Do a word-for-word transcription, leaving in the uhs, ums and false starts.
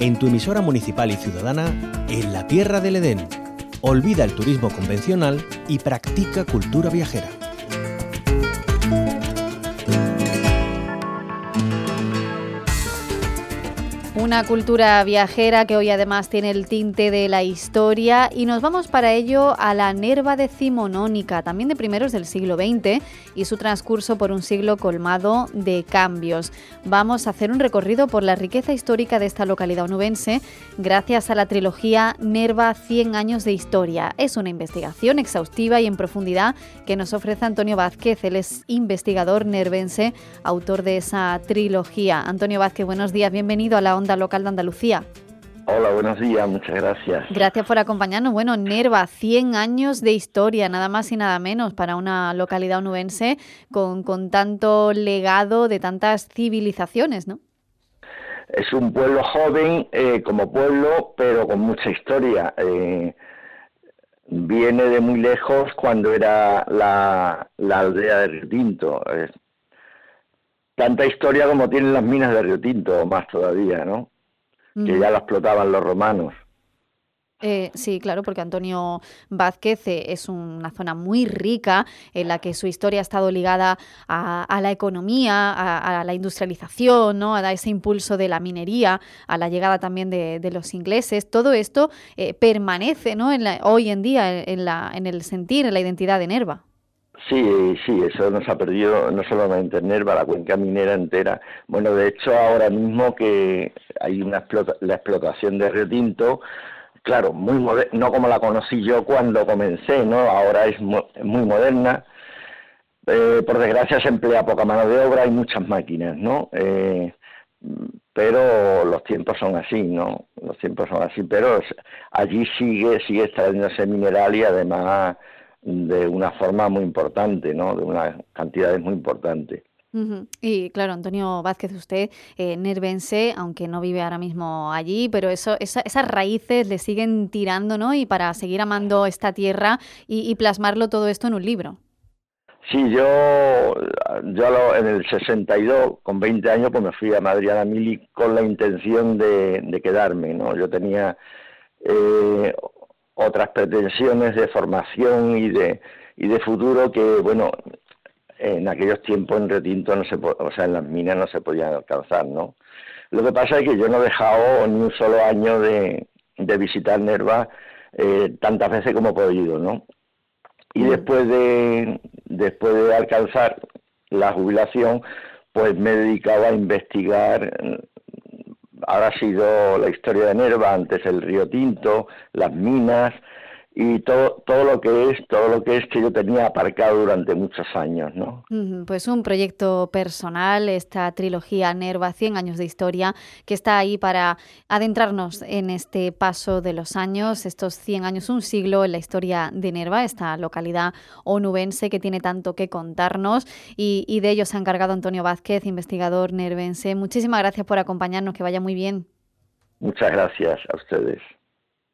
en tu emisora municipal y ciudadana, en la Tierra del Edén. Olvida el turismo convencional y practica cultura viajera. Una cultura viajera que hoy además tiene el tinte de la historia, y nos vamos para ello a la Nerva decimonónica, también de primeros del siglo veinte, y su transcurso por un siglo colmado de cambios. Vamos a hacer un recorrido por la riqueza histórica de esta localidad onubense gracias a la trilogía Nerva cien años de historia. Es una investigación exhaustiva y en profundidad que nos ofrece Antonio Vázquez. Él es investigador nervense, autor de esa trilogía. Antonio Vázquez, buenos días, bienvenido a la Onda Local de Andalucía. Hola, buenos días, muchas gracias. Gracias por acompañarnos. Bueno, Nerva, cien años de historia, nada más y nada menos para una localidad onubense con, con tanto legado de tantas civilizaciones, ¿no? Es un pueblo joven eh, como pueblo, pero con mucha historia. Eh, viene de muy lejos cuando era la, la aldea de Río Tinto. Eh, tanta historia como tienen las minas de Río Tinto, más todavía, ¿no? Mm. Que ya la explotaban los romanos. Eh, sí, claro, porque Antonio Vázquez eh, es una zona muy rica en la que su historia ha estado ligada a, a la economía, a, a la industrialización, ¿no? A ese impulso de la minería, a la llegada también de, de los ingleses. Todo esto eh, permanece, ¿no? En la, hoy en día en, la, en el sentir, en la identidad de Nerva. Sí, sí, eso nos ha perdido no solamente en Nerva, la cuenca minera entera. Bueno, de hecho, ahora mismo que hay una explota, la explotación de Río Tinto, claro, muy moder- no como la conocí yo cuando comencé, ¿no? Ahora es mo- muy moderna. Eh, por desgracia se emplea poca mano de obra y muchas máquinas, ¿no? Eh, pero los tiempos son así, ¿no? Los tiempos son así, pero allí sigue, sigue extrayéndose mineral y además de una forma muy importante, ¿no? De unas cantidades muy importantes. Uh-huh. Y claro, Antonio Vázquez, usted eh, nervense, aunque no vive ahora mismo allí, pero eso, esa, esas raíces le siguen tirando, ¿no? Y para seguir amando esta tierra y, y plasmarlo todo esto en un libro. Sí, yo, yo lo, en el sesenta y dos, con veinte años, pues me fui a Madrid a la mili con la intención de, de quedarme, ¿no? Yo tenía eh, otras pretensiones de formación y de y de futuro que, bueno, en aquellos tiempos en Río Tinto no se, o sea, en las minas no se podían alcanzar, ¿no? Lo que pasa es que yo no he dejado ni un solo año de, de visitar Nerva eh, tantas veces como he podido, ¿no? Y mm. después de después de alcanzar la jubilación, pues me he dedicado a investigar. Ahora ha sido la historia de Nerva, antes el Río Tinto, las minas y todo todo lo que es todo lo que es que yo tenía aparcado durante muchos años, ¿no? Pues un proyecto personal, esta trilogía Nerva, cien años de historia, que está ahí para adentrarnos en este paso de los años, estos cien años, un siglo en la historia de Nerva, esta localidad onubense que tiene tanto que contarnos, y, y de ello se ha encargado Antonio Vázquez, investigador nervense. Muchísimas gracias por acompañarnos, que vaya muy bien. Muchas gracias a ustedes.